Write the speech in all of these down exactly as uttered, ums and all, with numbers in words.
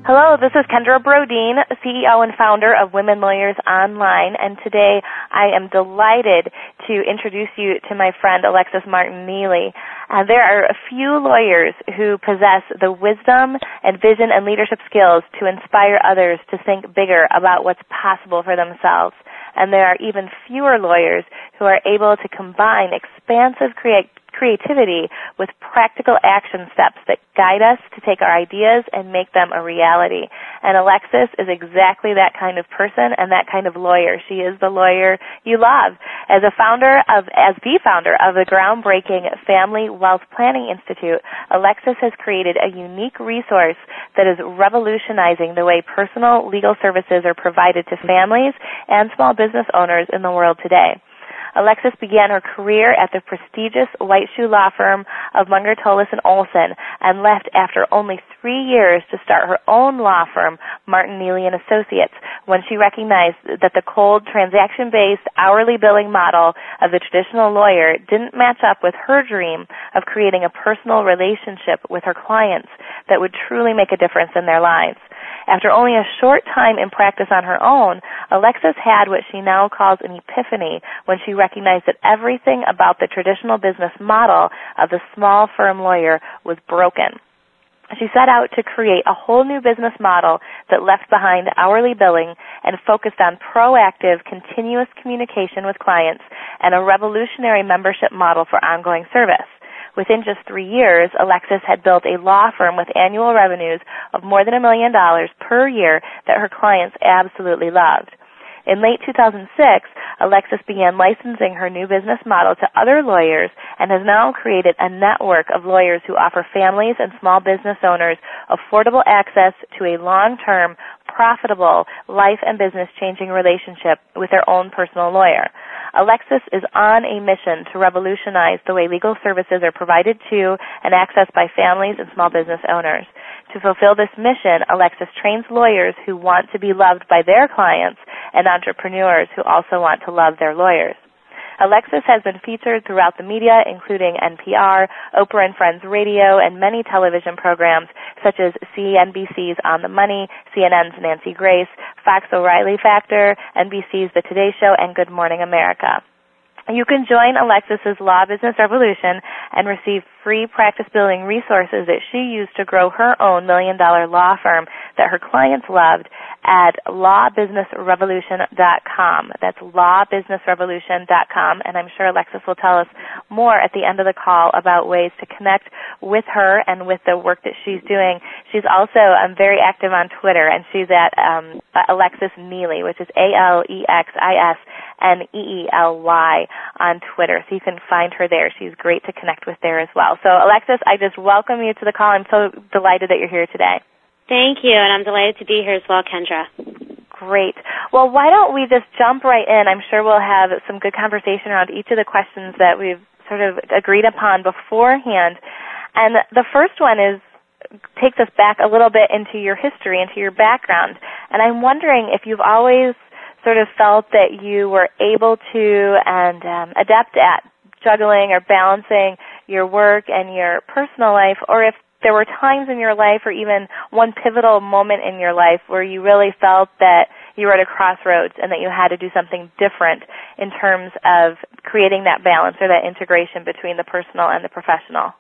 Hello, this is Kendra Brodeen, C E O and founder of Women Lawyers Online, and today I am delighted to introduce you to my friend Alexis Martin-Neely. Uh, there are a few lawyers who possess the wisdom and vision and leadership skills to inspire others to think bigger about what's possible for themselves. And there are even fewer lawyers who are able to combine expansive creativity creativity with practical action steps that guide us to take our ideas and make them a reality. And Alexis is exactly that kind of person and that kind of lawyer. She is the lawyer you love. As a founder of, as the founder of the groundbreaking Family Wealth Planning Institute, Alexis has created a unique resource that is revolutionizing the way personal legal services are provided to families and small business owners in the world today. Alexis began her career at the prestigious White Shoe law firm of Munger, Tolles and Olson and left after only three years to start her own law firm, Martin Neely and Associates, when she recognized that the cold, transaction-based, hourly billing model of the traditional lawyer didn't match up with her dream of creating a personal relationship with her clients that would truly make a difference in their lives. After only a short time in practice on her own, Alexis had what she now calls an epiphany when she recognized that everything about the traditional business model of the small firm lawyer was broken. She set out to create a whole new business model that left behind hourly billing and focused on proactive, continuous communication with clients and a revolutionary membership model for ongoing service. Within just three years, Alexis had built a law firm with annual revenues of more than a million dollars per year that her clients absolutely loved. In late two thousand six, Alexis began licensing her new business model to other lawyers and has now created a network of lawyers who offer families and small business owners affordable access to a long-term, profitable, life and business-changing relationship with their own personal lawyer. Alexis is on a mission to revolutionize the way legal services are provided to and accessed by families and small business owners. To fulfill this mission, Alexis trains lawyers who want to be loved by their clients and entrepreneurs who also want to love their lawyers. Alexis has been featured throughout the media, including N P R, Oprah and Friends Radio, and many television programs such as C N B C's On the Money, C N N's Nancy Grace, Fox O'Reilly Factor, N B C's The Today Show, and Good Morning America. You can join Alexis's Law Business Revolution and receive free practice building resources that she used to grow her own million-dollar law firm that her clients loved at law business revolution dot com. That's law business revolution dot com, and I'm sure Alexis will tell us more at the end of the call about ways to connect with her and with the work that she's doing. She's also um, very active on Twitter, and she's at um, Alexis Neely, which is A L E X I S N E E L Y on Twitter, so you can find her there. She's great to connect with there as well. So, Alexis, I just welcome you to the call. I'm so delighted that you're here today. Thank you, and I'm delighted to be here as well, Kendra. Great. Well, why don't we just jump right in? I'm sure we'll have some good conversation around each of the questions that we've sort of agreed upon beforehand. And the first one is takes us back a little bit into your history, into your background. And I'm wondering if you've always sort of felt that you were able to and um, adept at juggling or balancing your work and your personal life, or if there were times in your life or even one pivotal moment in your life where you really felt that you were at a crossroads and that you had to do something different in terms of creating that balance or that integration between the personal and the professional.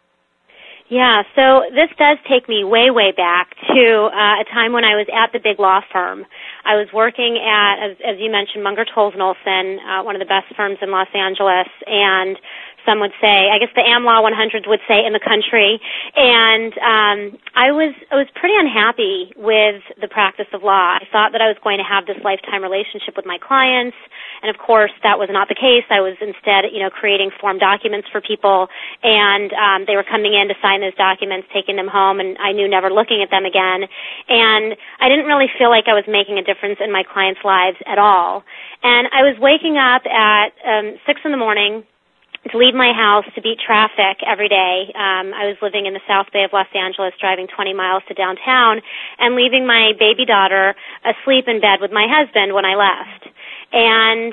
Yeah, so this does take me way, way back to uh, a time when I was at the big law firm. I was working at, as, as you mentioned, Munger, Tolles and Olson, uh, one of the best firms in Los Angeles, and some would say, I guess the AmLaw one hundred would say in the country, and um, I was I was pretty unhappy with the practice of law. I thought that I was going to have this lifetime relationship with my clients, and of course that was not the case. I was instead, you know, creating form documents for people, and um, they were coming in to sign those documents, taking them home, and I knew never looking at them again. And I didn't really feel like I was making a difference in my clients' lives at all. And I was waking up at um, six in the morning to leave my house to beat traffic every day. Um, I was living in the South Bay of Los Angeles, driving twenty miles to downtown, and leaving my baby daughter asleep in bed with my husband when I left. And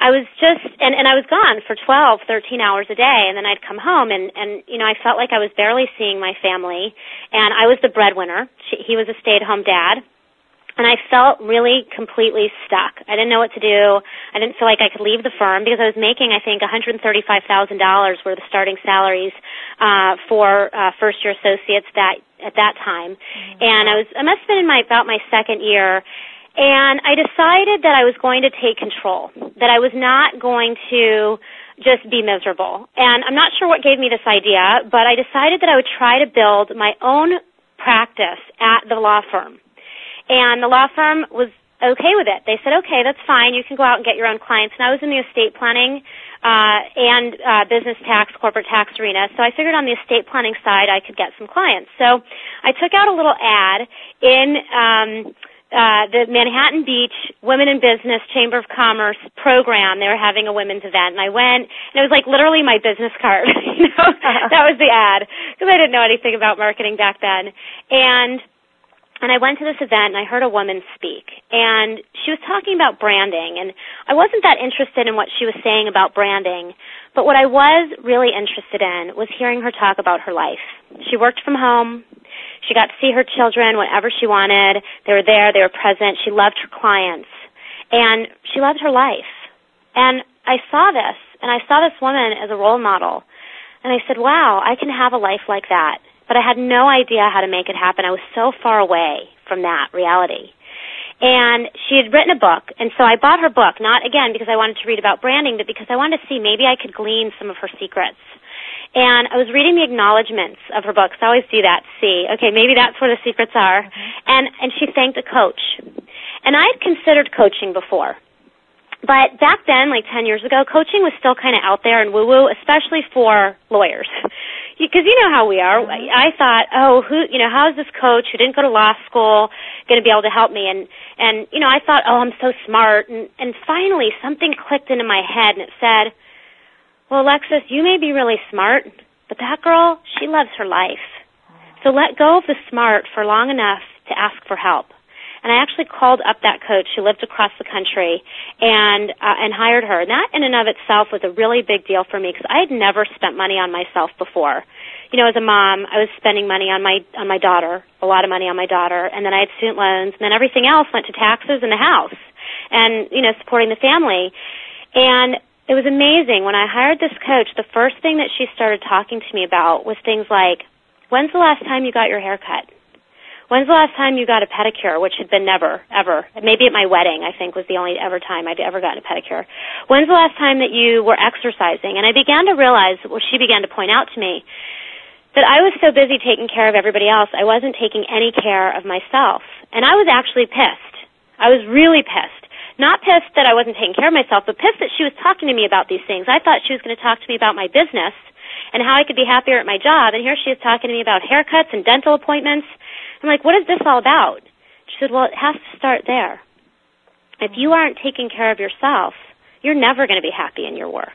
I was just, and, and I was gone for twelve, thirteen hours a day, and then I'd come home, and, and, you know, I felt like I was barely seeing my family, and I was the breadwinner. She, he was a stay-at-home dad, and I felt really completely stuck. I didn't know what to do. I didn't feel like I could leave the firm because I was making, I think, one hundred thirty-five thousand dollars were the starting salaries uh, for uh, first-year associates that at that time, mm-hmm. and I was, I must have been in my about my second year. And I decided that I was going to take control, that I was not going to just be miserable. And I'm not sure what gave me this idea, but I decided that I would try to build my own practice at the law firm. And the law firm was okay with it. They said, okay, that's fine. You can go out and get your own clients. And I was in the estate planning uh, and uh, business tax, corporate tax arena. So I figured on the estate planning side I could get some clients. So I took out a little ad in um Uh, the Manhattan Beach Women in Business Chamber of Commerce program. They were having a women's event, and I went, and it was like literally my business card. you know, that was the ad, because I didn't know anything about marketing back then. And and I went to this event, and I heard a woman speak, and she was talking about branding, and I wasn't that interested in what she was saying about branding, but what I was really interested in was hearing her talk about her life. She worked from home. She got to see her children whenever she wanted. They were there. They were present. She loved her clients. And she loved her life. And I saw this, and I saw this woman as a role model. And I said, wow, I can have a life like that. But I had no idea how to make it happen. I was so far away from that reality. And she had written a book, and so I bought her book, not, again, because I wanted to read about branding, but because I wanted to see maybe I could glean some of her secrets. And I was reading the acknowledgments of her books. I always do that to see, okay, maybe that's where the secrets are. Mm-hmm. And, and she thanked a coach. And I had considered coaching before. But back then, like ten years ago, coaching was still kind of out there and woo-woo, especially for lawyers. Because you know how we are. Mm-hmm. I thought, oh, who, you know, how is this coach who didn't go to law school going to be able to help me? And, and you know, I thought, oh, I'm so smart. And, and finally, something clicked into my head, and it said, well, Alexis, you may be really smart, but that girl, she loves her life. So let go of the smart for long enough to ask for help. And I actually called up that coach who lived across the country and uh, and hired her. And that in and of itself was a really big deal for me because I had never spent money on myself before. You know, as a mom, I was spending money on my on my daughter, a lot of money on my daughter, and then I had student loans, and then everything else went to taxes and the house and, you know, supporting the family. And it was amazing. When I hired this coach, the first thing that she started talking to me about was things like, when's the last time you got your hair cut? When's the last time you got a pedicure, which had been never, ever. Maybe at my wedding, I think, was the only ever time I'd ever gotten a pedicure. When's the last time that you were exercising? And I began to realize, well, she began to point out to me, that I was so busy taking care of everybody else, I wasn't taking any care of myself. And I was actually pissed. I was really pissed. Not pissed that I wasn't taking care of myself, but pissed that she was talking to me about these things. I thought she was going to talk to me about my business and how I could be happier at my job, and here she is talking to me about haircuts and dental appointments. I'm like, what is this all about? She said, well, it has to start there. If you aren't taking care of yourself, you're never going to be happy in your work.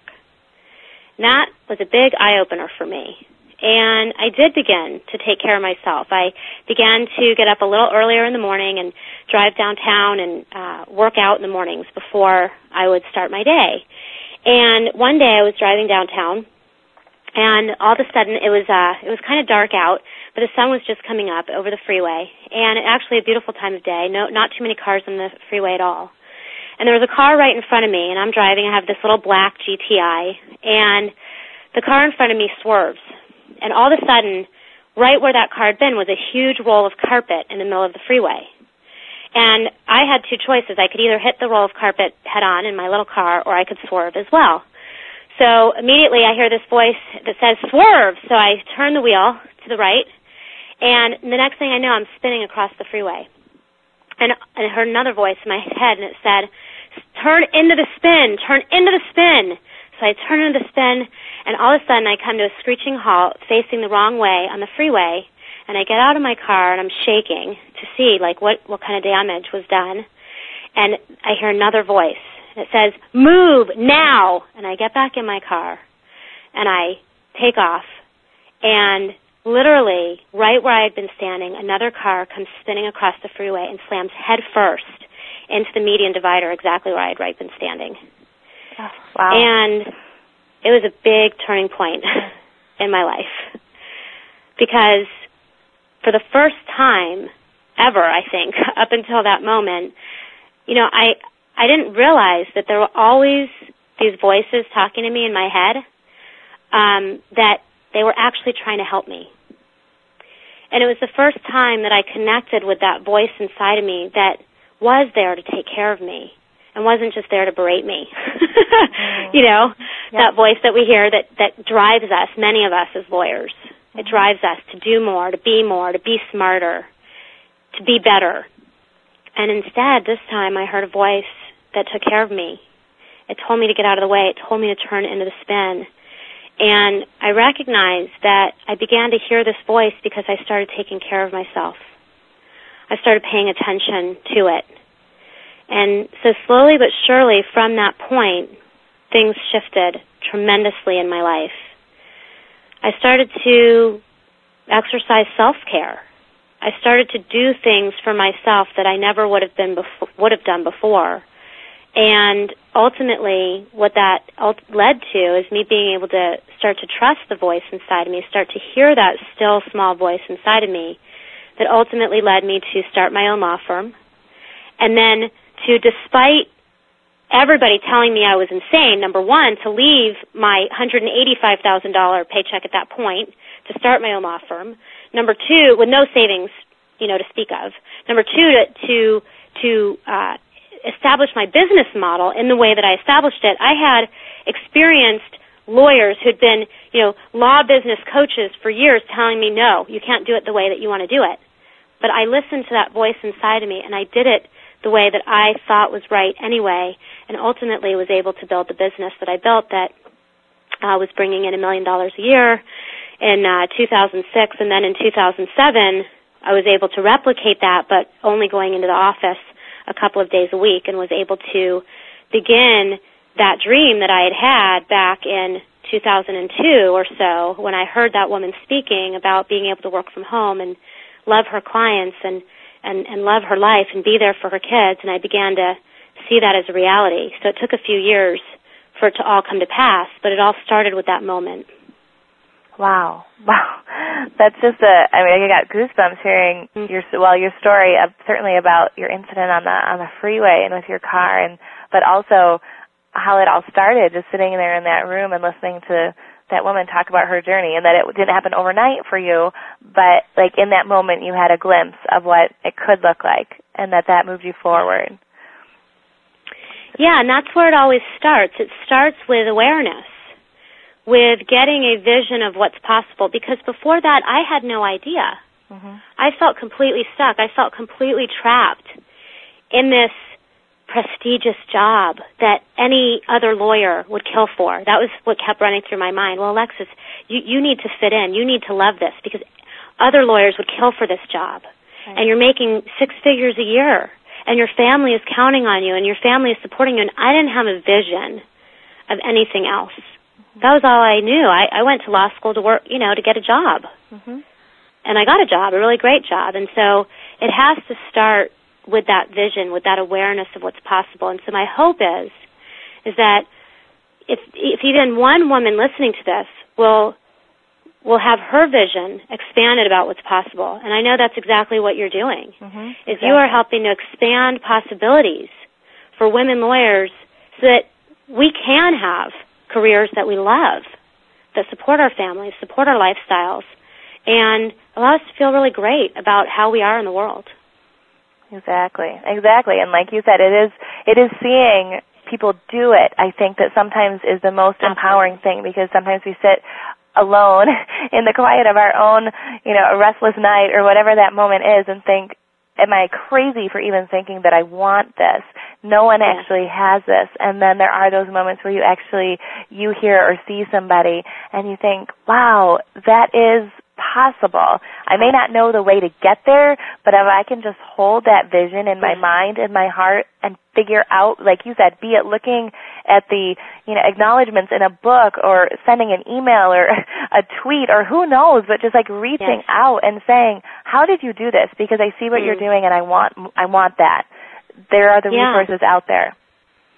And that was a big eye-opener for me. And I did begin to take care of myself. I began to get up a little earlier in the morning and drive downtown and uh, work out in the mornings before I would start my day. And one day I was driving downtown, and all of a sudden it was uh, it was kind of dark out, but the sun was just coming up over the freeway. And actually a beautiful time of day. No, not too many cars on the freeway at all. And there was a car right in front of me, and I'm driving. I have this little black G T I, and the car in front of me swerves. And all of a sudden, right where that car had been was a huge roll of carpet in the middle of the freeway. And I had two choices. I could either hit the roll of carpet head-on in my little car, or I could swerve as well. So immediately I hear this voice that says, swerve! So I turn the wheel to the right, and the next thing I know, I'm spinning across the freeway. And I heard another voice in my head, and it said, turn into the spin, turn into the spin. So I turn into the spin, and all of a sudden I come to a screeching halt facing the wrong way on the freeway, and I get out of my car, and I'm shaking to see, like, what, what kind of damage was done. And I hear another voice. It says, move now! And I get back in my car, and I take off, and literally, right where I had been standing, another car comes spinning across the freeway and slams head first into the median divider exactly where I had right been standing. Oh, wow. And it was a big turning point in my life because for the first time ever, I think, up until that moment, you know, I I didn't realize that there were always these voices talking to me in my head, um, that they were actually trying to help me. And it was the first time that I connected with that voice inside of me that was there to take care of me and wasn't just there to berate me. mm. You know, yep. That voice that we hear that, that drives us, many of us as lawyers. Mm-hmm. It drives us to do more, to be more, to be smarter, to be better. And instead, this time, I heard a voice that took care of me. It told me to get out of the way. It told me to turn into the spin. And I recognized that I began to hear this voice because I started taking care of myself. I started paying attention to it. And so slowly but surely from that point, things shifted tremendously in my life. I started to exercise self-care. I started to do things for myself that I never would have been befo- would have done before. And ultimately, what that led to is me being able to start to trust the voice inside of me, start to hear that still small voice inside of me that ultimately led me to start my own law firm. And then to, despite everybody telling me I was insane, number one, to leave my one hundred eighty-five thousand dollars paycheck at that point to start my own law firm. Number two, with no savings, you know, to speak of. Number two, to to, to uh, establish my business model in the way that I established it. I had experienced lawyers who'd been, you know, law business coaches for years telling me, no, you can't do it the way that you want to do it. But I listened to that voice inside of me, and I did it the way that I thought was right anyway, and ultimately was able to build the business that I built that uh, was bringing in a million dollars a year in uh, two thousand six, and then in two thousand seven, I was able to replicate that, but only going into the office a couple of days a week, and was able to begin that dream that I had had back in two thousand two or so when I heard that woman speaking about being able to work from home and love her clients and, and, and love her life and be there for her kids, and I began to see that as a reality. So it took a few years for it to all come to pass, but it all started with that moment. Wow. Wow. That's just a, I mean, I got goosebumps hearing mm-hmm. your, well, your story, of, certainly about your incident on the, on the freeway and with your car, and, but also how it all started, just sitting there in that room and listening to that woman talk about her journey, and that it didn't happen overnight for you, but like in that moment you had a glimpse of what it could look like, and that that moved you forward. Yeah, and that's where it always starts. It starts with awareness, with getting a vision of what's possible, because before that I had no idea. Mm-hmm. I felt completely stuck. I felt completely trapped in this prestigious job that any other lawyer would kill for. That was what kept running through my mind. Well, Alexis, you, you need to fit in. You need to love this because other lawyers would kill for this job. Right. And you're making six figures a year, and your family is counting on you, and your family is supporting you. And I didn't have a vision of anything else. Mm-hmm. That was all I knew. I, I went to law school to work, you know, to get a job. Mm-hmm. And I got a job, a really great job. And so it has to start with that vision, with that awareness of what's possible. And so my hope is, is that if if even one woman listening to this will will have her vision expanded about what's possible. And I know that's exactly what you're doing, mm-hmm, is exactly. You are helping to expand possibilities for women lawyers so that we can have careers that we love, that support our families, support our lifestyles, and allow us to feel really great about how we are in the world. Exactly, exactly. And like you said, it is it is seeing people do it, I think, that sometimes is the most Absolutely. Empowering thing, because sometimes we sit alone in the quiet of our own, you know, a restless night or whatever that moment is and think, am I crazy for even thinking that I want this? No one yeah. actually has this. And then there are those moments where you actually, you hear or see somebody and you think, wow, that is possible. I may not know the way to get there, but if I can just hold that vision in my mind and my heart and figure out, like you said, be it looking at the, you know, acknowledgments in a book or sending an email or a tweet or who knows, but just like reaching yes. out and saying, how did you do this? Because I see what mm. you're doing and I want I want that. There are the yeah. resources out there.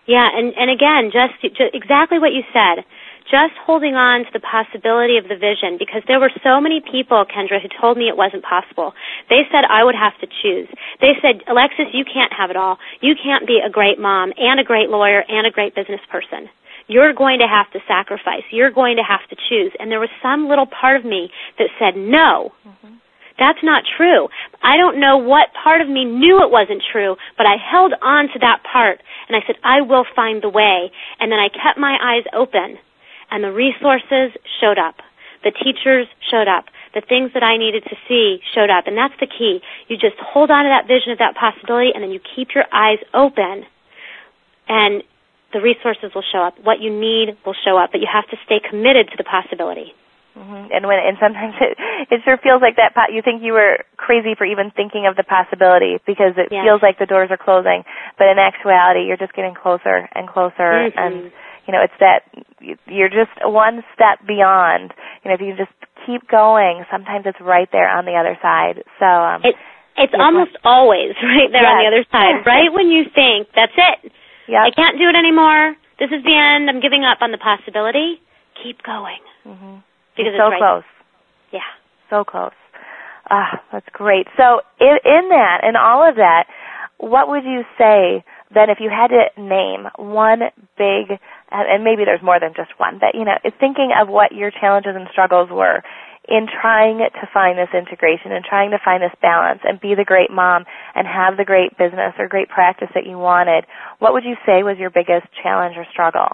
Yeah, and, and again, just, just exactly what you said. Just holding on to the possibility of the vision, because there were so many people, Kendra, who told me it wasn't possible. They said I would have to choose. They said, Alexis, you can't have it all. You can't be a great mom and a great lawyer and a great business person. You're going to have to sacrifice. You're going to have to choose. And there was some little part of me that said, no, mm-hmm. that's not true. I don't know what part of me knew it wasn't true, but I held on to that part, and I said, I will find the way. And then I kept my eyes open. And the resources showed up. The teachers showed up. The things that I needed to see showed up. And that's the key. You just hold on to that vision of that possibility, and then you keep your eyes open, and the resources will show up. What you need will show up, but you have to stay committed to the possibility. Mm-hmm. And when and sometimes it, it sure feels like that. You think you were crazy for even thinking of the possibility, because it yes. feels like the doors are closing. But in actuality, you're just getting closer and closer, mm-hmm. and you know, it's that you're just one step beyond. You know, if you just keep going, sometimes it's right there on the other side. So um, it, it's almost like, always right there yes. on the other side. Right when you think, that's it. Yep. I can't do it anymore. This is the end. I'm giving up on the possibility. Keep going. Mm-hmm. Because it's so it's right. close. Yeah. So close. Ah, that's great. So in, in that, in all of that, what would you say then if you had to name one big, and maybe there's more than just one, but, you know, thinking of what your challenges and struggles were in trying to find this integration and trying to find this balance and be the great mom and have the great business or great practice that you wanted, what would you say was your biggest challenge or struggle?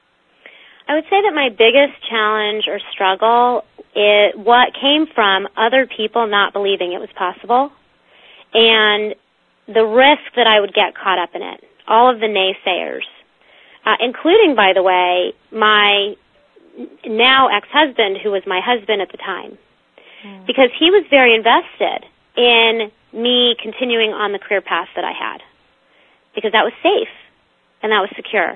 I would say that my biggest challenge or struggle is what came from other people not believing it was possible, and the risk that I would get caught up in it, all of the naysayers, uh, including, by the way, my now ex-husband, who was my husband at the time, mm. because he was very invested in me continuing on the career path that I had, because that was safe and that was secure.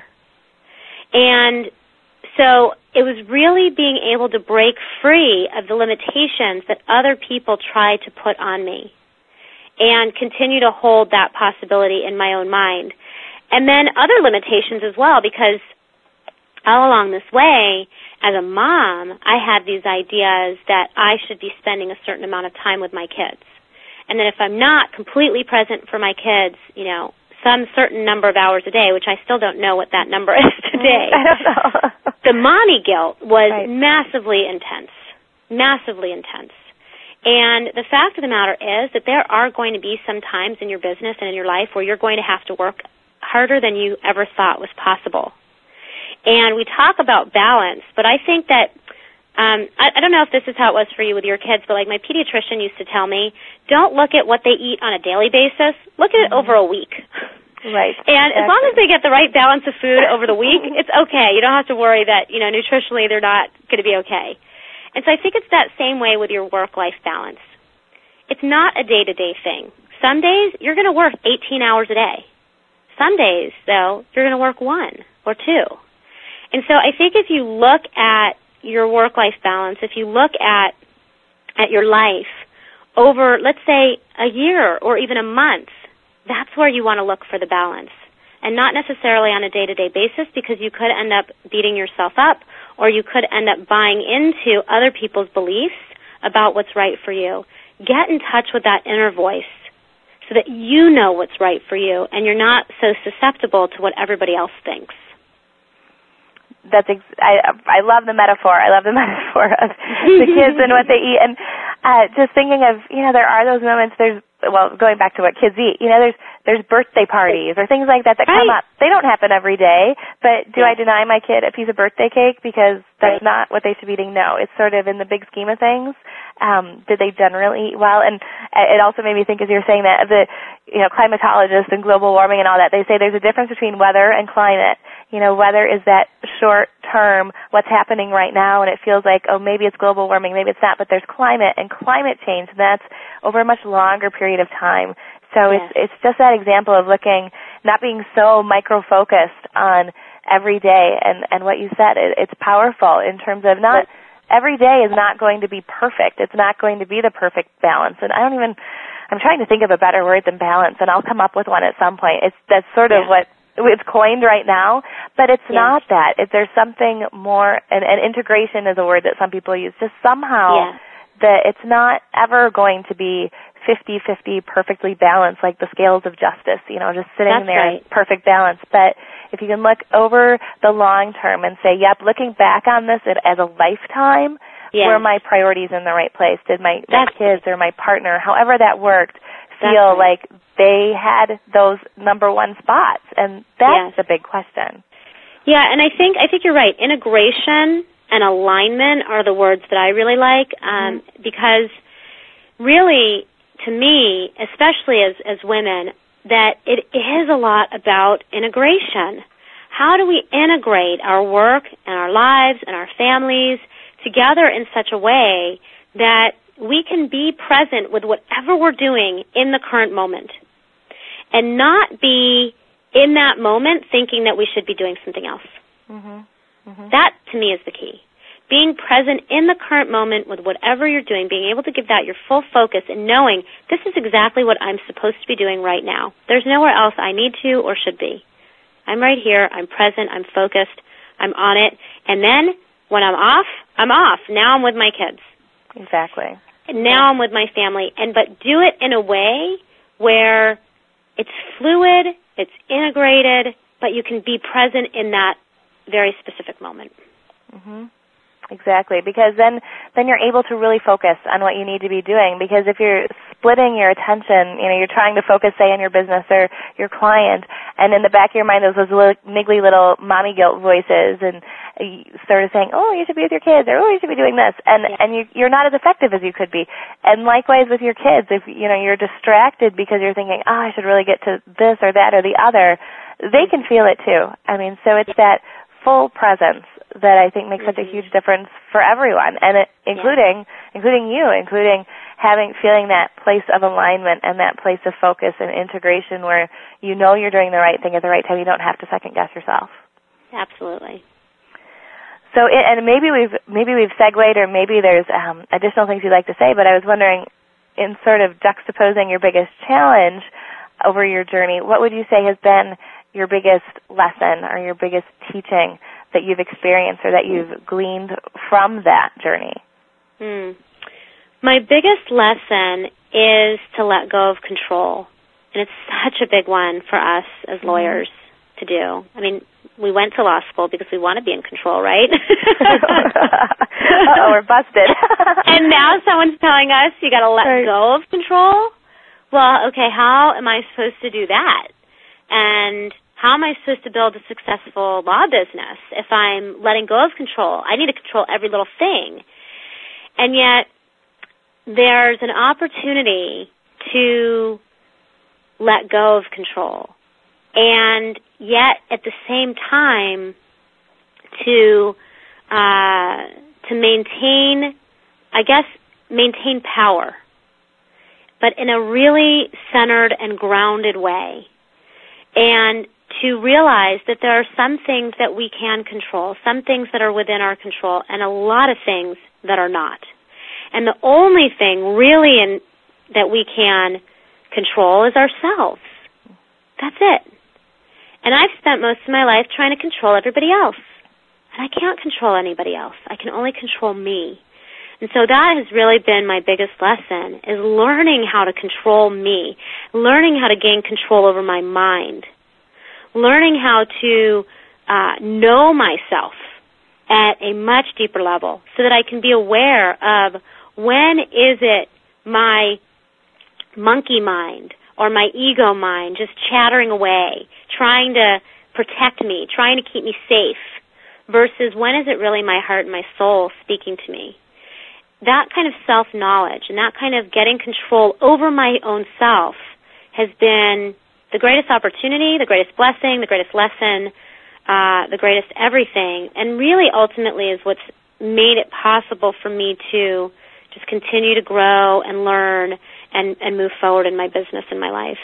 And so it was really being able to break free of the limitations that other people tried to put on me and continue to hold that possibility in my own mind. And then other limitations as well, because all along this way, as a mom, I had these ideas that I should be spending a certain amount of time with my kids. And that if I'm not completely present for my kids, you know, some certain number of hours a day, which I still don't know what that number is today. I don't know. The mommy guilt was right. massively intense, massively intense. And the fact of the matter is that there are going to be some times in your business and in your life where you're going to have to work harder than you ever thought was possible. And we talk about balance, but I think that, um, I, I don't know if this is how it was for you with your kids, but like my pediatrician used to tell me, don't look at what they eat on a daily basis, look at it mm-hmm. over a week. Right. And exactly. as long as they get the right balance of food over the week, it's okay. You don't have to worry that, you know, nutritionally they're not going to be okay. And so I think it's that same way with your work-life balance. It's not a day-to-day thing. Some days you're going to work eighteen hours a day. Some days, though, you're going to work one or two. And so I think if you look at your work-life balance, if you look at at your life over, let's say, a year or even a month, that's where you want to look for the balance. And not necessarily on a day-to-day basis, because you could end up beating yourself up, or you could end up buying into other people's beliefs about what's right for you. Get in touch with that inner voice so that you know what's right for you and you're not so susceptible to what everybody else thinks. That's ex- I I love the metaphor. I love the metaphor of the kids and what they eat. And uh, just thinking of, you know, there are those moments, there's, well, going back to what kids eat, you know, there's there's birthday parties or things like that that right. come up. They don't happen every day, but do yeah. I deny my kid a piece of birthday cake because that's right. not what they should be eating? No, it's sort of in the big scheme of things. Um, did they generally eat well? And it also made me think, as you're saying that, the, you know, climatologists and global warming and all that, they say there's a difference between weather and climate. You know, weather is that short term, what's happening right now, and it feels like, oh, maybe it's global warming, maybe it's not, but there's climate and climate change, and that's over a much longer period of time. So yes. it's it's just that example of looking, not being so micro-focused on every day, and, and what you said, it, it's powerful in terms of not, every day is not going to be perfect. It's not going to be the perfect balance, and I don't even, I'm trying to think of a better word than balance, and I'll come up with one at some point. It's that's sort of yeah. what it's coined right now, but it's yes. not that. If there's something more, and, and integration is a word that some people use, just somehow yes. that it's not ever going to be fifty-fifty perfectly balanced like the scales of justice, you know, just sitting That's there right. in perfect balance. But if you can look over the long term and say, yep, looking back on this as a lifetime, yes. were my priorities in the right place? Did my, my kids or my partner, however that worked, feel right. like they had those number one spots? And that's yes. the big question. Yeah, and I think I think you're right. Integration and alignment are the words that I really like, um, mm-hmm. because really, to me, especially as, as women, that it is a lot about integration. How do we integrate our work and our lives and our families together in such a way that we can be present with whatever we're doing in the current moment and not be in that moment thinking that we should be doing something else? Mm-hmm. Mm-hmm. That, to me, is the key. Being present in the current moment with whatever you're doing, being able to give that your full focus and knowing this is exactly what I'm supposed to be doing right now. There's nowhere else I need to or should be. I'm right here. I'm present. I'm focused. I'm on it. And then when I'm off, I'm off. Now I'm with my kids. Exactly. And now yeah. I'm with my family. And but do it in a way where it's fluid, it's integrated, but you can be present in that very specific moment. Mm-hmm. Exactly, because then then you're able to really focus on what you need to be doing. Because if you're splitting your attention, you know, you're trying to focus, say, on your business or your client, and in the back of your mind there's those little, niggly little mommy guilt voices, and you sort of saying, oh, you should be with your kids, or oh, you should be doing this, and yeah. and you, you're not as effective as you could be. And likewise with your kids, if you know you're distracted because you're thinking, oh, I should really get to this or that or the other, they can feel it too. I mean, so it's that full presence that I think makes mm-hmm. such a huge difference for everyone, and it, including yeah. including you, including having feeling that place of alignment and that place of focus and integration where you know you're doing the right thing at the right time. You don't have to second guess yourself. Absolutely. So, it, and maybe we've maybe we've segued, or maybe there's um, additional things you'd like to say. But I was wondering, in sort of juxtaposing your biggest challenge over your journey, what would you say has been your biggest lesson or your biggest teaching that you've experienced or that you've gleaned from that journey? Hmm. My biggest lesson is to let go of control. And it's such a big one for us as lawyers mm-hmm. to do. I mean, we went to law school because we want to be in control, right? Uh-oh, we're busted. And now someone's telling us you got to let right. go of control? Well, okay, how am I supposed to do that? And how am I supposed to build a successful law business if I'm letting go of control? I need to control every little thing. And yet, there's an opportunity to let go of control. And yet, at the same time, to uh, to maintain, I guess, maintain power, but in a really centered and grounded way. And to realize that there are some things that we can control, some things that are within our control, and a lot of things that are not. And the only thing really in, that we can control is ourselves. That's it. And I've spent most of my life trying to control everybody else. And I can't control anybody else. I can only control me. And so that has really been my biggest lesson, is learning how to control me, learning how to gain control over my mind, learning how to uh, know myself at a much deeper level so that I can be aware of when is it my monkey mind or my ego mind just chattering away, trying to protect me, trying to keep me safe, versus when is it really my heart and my soul speaking to me. That kind of self-knowledge and that kind of getting control over my own self has been the greatest opportunity, the greatest blessing, the greatest lesson, uh, the greatest everything, and really ultimately is what's made it possible for me to just continue to grow and learn and, and move forward in my business and my life.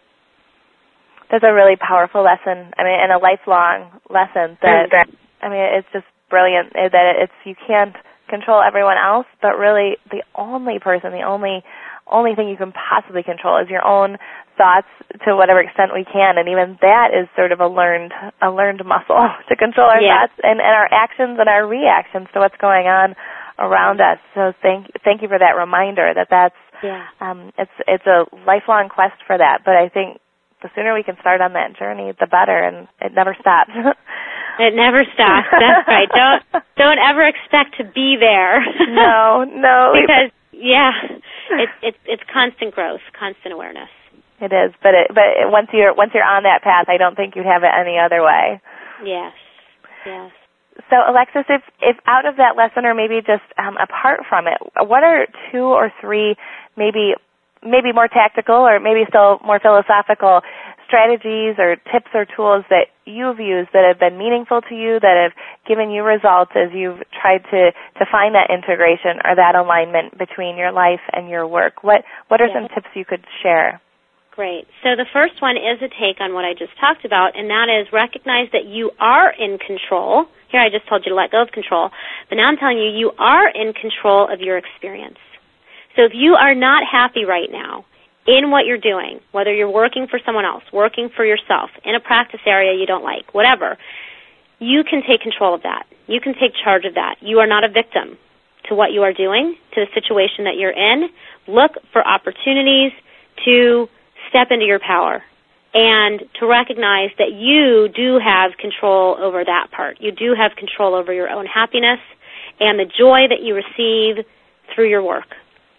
That's a really powerful lesson, I mean, and a lifelong lesson that, that I mean, it's just brilliant that it's, you can't control everyone else, but really the only person, the only only thing you can possibly control is your own thoughts to whatever extent we can, and even that is sort of a learned a learned muscle to control our yeah. thoughts and, and our actions and our reactions to what's going on around us. So thank thank you for that reminder that that's yeah. um, it's it's a lifelong quest for that. But I think the sooner we can start on that journey, the better, and it never stops. It never stops. That's right. Don't don't ever expect to be there. No, no. Because yeah, it's it's it's constant growth, constant awareness. It is, but it, but it, once you're once you're on that path, I don't think you'd have it any other way. Yes, yes. So, Alexis, if if out of that lesson, or maybe just um, apart from it, what are two or three, maybe maybe more tactical, or maybe still more philosophical strategies or tips or tools that you've used that have been meaningful to you, that have given you results as you've tried to, to find that integration or that alignment between your life and your work? What what are yeah. some tips you could share? Great. So the first one is a take on what I just talked about, and that is recognize that you are in control. Here I just told you to let go of control, but now I'm telling you, you are in control of your experience. So if you are not happy right now in what you're doing, whether you're working for someone else, working for yourself, in a practice area you don't like, whatever, you can take control of that. You can take charge of that. You are not a victim to what you are doing, to the situation that you're in. Look for opportunities to step into your power and to recognize that you do have control over that part. You do have control over your own happiness and the joy that you receive through your work.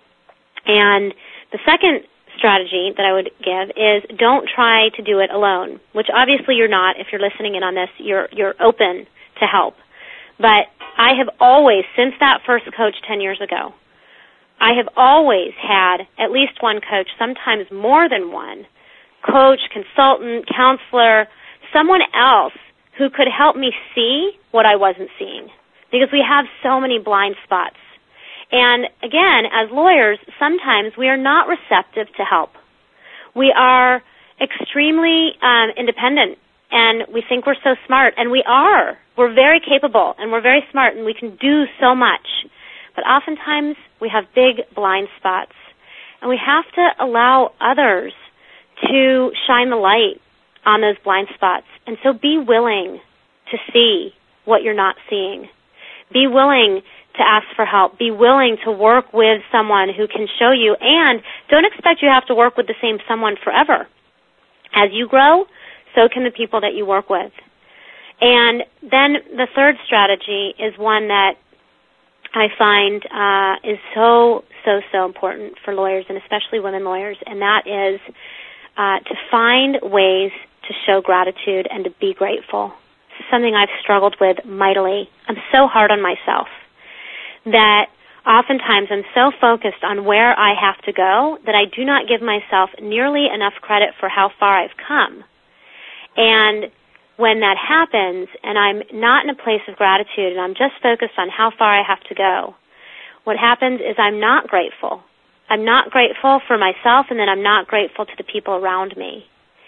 And the second strategy that I would give is don't try to do it alone, which obviously you're not. If you're listening in on this, you're you're open to help. But I have always, since that first coach ten years ago, I have always had at least one coach, sometimes more than one, coach, consultant, counselor, someone else who could help me see what I wasn't seeing, because we have so many blind spots. And again, as lawyers, sometimes we are not receptive to help. We are extremely um, independent, and we think we're so smart, and we are. We're very capable, and we're very smart, and we can do so much. But oftentimes, we have big blind spots, and we have to allow others to shine the light on those blind spots. And so be willing to see what you're not seeing. Be willing to ask for help. Be willing to work with someone who can show you, and don't expect you have to work with the same someone forever. As you grow, so can the people that you work with. And then the third strategy is one that I find uh, is so, so, so important for lawyers, and especially women lawyers, and that is uh, to find ways to show gratitude and to be grateful. This is something I've struggled with mightily. I'm so hard on myself that oftentimes I'm so focused on where I have to go that I do not give myself nearly enough credit for how far I've come. And when that happens and I'm not in a place of gratitude and I'm just focused on how far I have to go, what happens is I'm not grateful. I'm not grateful for myself, and then I'm not grateful to the people around me.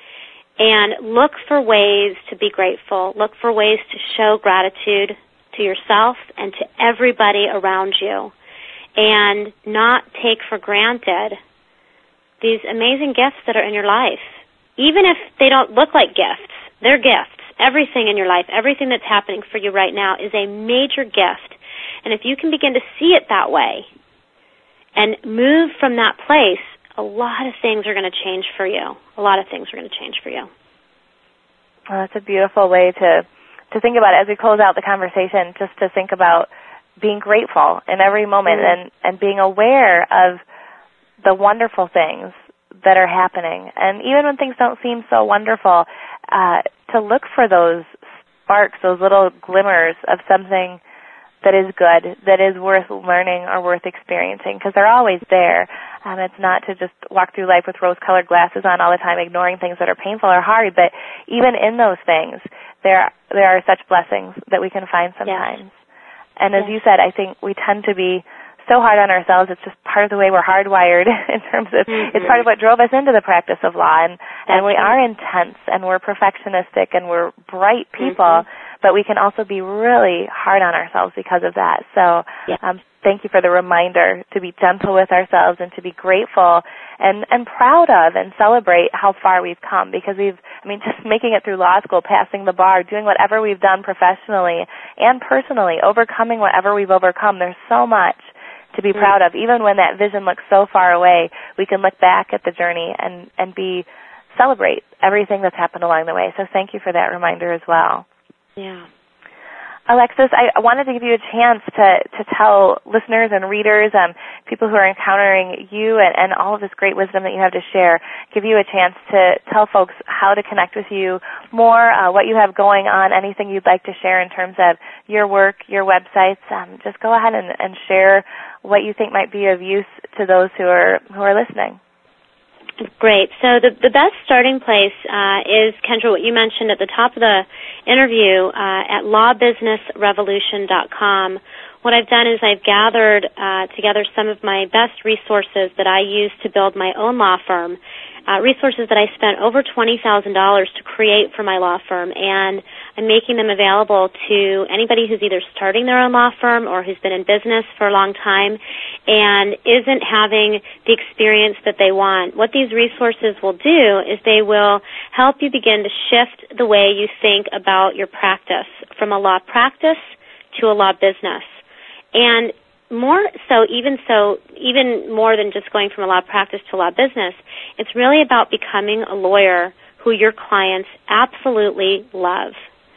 And look for ways to be grateful. Look for ways to show gratitude to yourself and to everybody around you, and not take for granted these amazing gifts that are in your life. Even if they don't look like gifts, they're gifts. Everything in your life, everything that's happening for you right now is a major gift. And if you can begin to see it that way and move from that place, a lot of things are going to change for you. A lot of things are going to change for you. Well, that's a beautiful way to to think about it as we close out the conversation, just to think about being grateful in every moment, mm-hmm. and, and being aware of the wonderful things that are happening. And even when things don't seem so wonderful, uh, to look for those sparks, those little glimmers of something that is good, that is worth learning or worth experiencing, because they're always there. Um, it's not to just walk through life with rose-colored glasses on all the time, ignoring things that are painful or hard, but even in those things, there there are such blessings that we can find sometimes. Yes. And as yes. you said, I think we tend to be so hard on ourselves. It's just part of the way we're hardwired in terms of, mm-hmm. it's part of what drove us into the practice of law. And, and we are intense, and we're perfectionistic, and we're bright people. Mm-hmm. but we can also be really hard on ourselves because of that. So yeah. um, thank you for the reminder to be gentle with ourselves and to be grateful and, and proud of and celebrate how far we've come, because we've, I mean, just making it through law school, passing the bar, doing whatever we've done professionally and personally, overcoming whatever we've overcome. There's so much to be proud of. Even when that vision looks so far away, we can look back at the journey and, and be celebrate everything that's happened along the way. So thank you for that reminder as well. Yeah. Alexis, I wanted to give you a chance to, to tell listeners and readers, um, people who are encountering you and, and all of this great wisdom that you have to share, give you a chance to tell folks how to connect with you more, uh, what you have going on, anything you'd like to share in terms of your work, your websites. Um, just go ahead and, and share what you think might be of use to those who are who are listening. Great. So the the best starting place uh, is, Kendra, what you mentioned at the top of the interview uh, at law business revolution dot com. What I've done is I've gathered uh, together some of my best resources that I use to build my own law firm, uh, resources that I spent over twenty thousand dollars to create for my law firm, and I'm making them available to anybody who's either starting their own law firm or who's been in business for a long time and isn't having the experience that they want. What these resources will do is they will help you begin to shift the way you think about your practice from a law practice to a law business. And more so, even so, even more than just going from a law practice to a law business, it's really about becoming a lawyer who your clients absolutely love.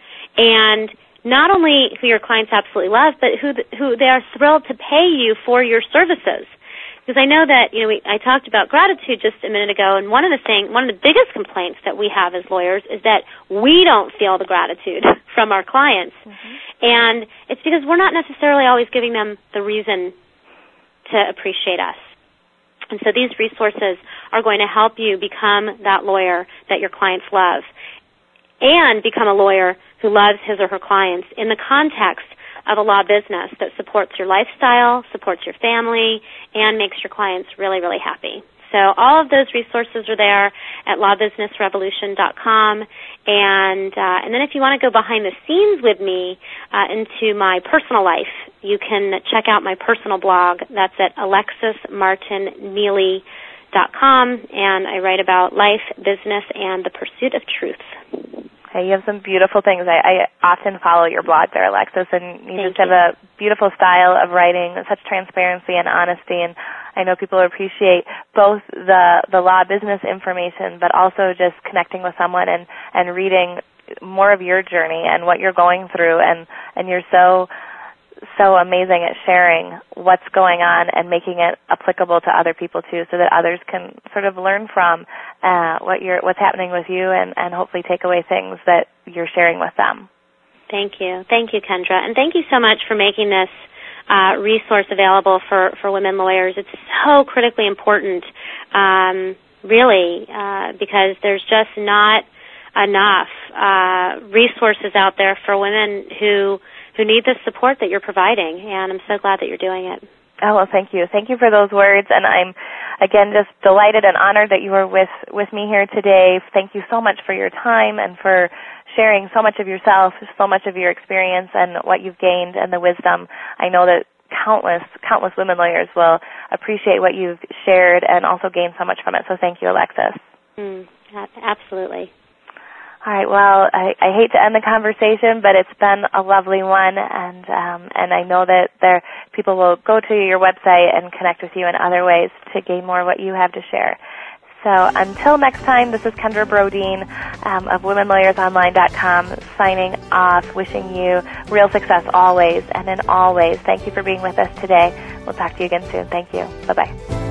And not only who your clients absolutely love, but who who they are thrilled to pay you for your services. Because I know that, you know, we, I talked about gratitude just a minute ago, and one of the thing, one of the biggest complaints that we have as lawyers is that we don't feel the gratitude from our clients. Mm-hmm. And it's because we're not necessarily always giving them the reason to appreciate us. And so these resources are going to help you become that lawyer that your clients love and become a lawyer who loves his or her clients in the context of a law business that supports your lifestyle, supports your family, and makes your clients really, really happy. So all of those resources are there at law business revolution dot com. And uh, and then if you want to go behind the scenes with me uh, into my personal life, you can check out my personal blog. That's at alexis martin neely dot com, and I write about life, business, and the pursuit of truth. Hey, you have some beautiful things. I, I often follow your blog there, Alexis, and you Thank just have you. a beautiful style of writing, such transparency and honesty, and I know people appreciate both the, the law business information, but also just connecting with someone and, and reading more of your journey and what you're going through, and, and you're so so amazing at sharing what's going on and making it applicable to other people too, so that others can sort of learn from uh, what you're, what's happening with you, and, and hopefully take away things that you're sharing with them. Thank you. Thank you, Kendra. And thank you so much for making this uh, resource available for, for women lawyers. It's so critically important, um, really, uh, because there's just not enough uh, resources out there for women who who need the support that you're providing, and I'm so glad that you're doing it. Oh, well, thank you. Thank you for those words, and I'm, again, just delighted and honored that you were with, with me here today. Thank you so much for your time and for sharing so much of yourself, so much of your experience and what you've gained and the wisdom. I know that countless, countless women lawyers will appreciate what you've shared and also gain so much from it, so thank you, Alexis. Mm, absolutely. All right, well, I, I hate to end the conversation, but it's been a lovely one, and um, and I know that there people will go to your website and connect with you in other ways to gain more of what you have to share. So until next time, this is Kendra Brodeen um, of women lawyers online dot com signing off, wishing you real success always, and in all ways. Thank you for being with us today. We'll talk to you again soon. Thank you. Bye-bye.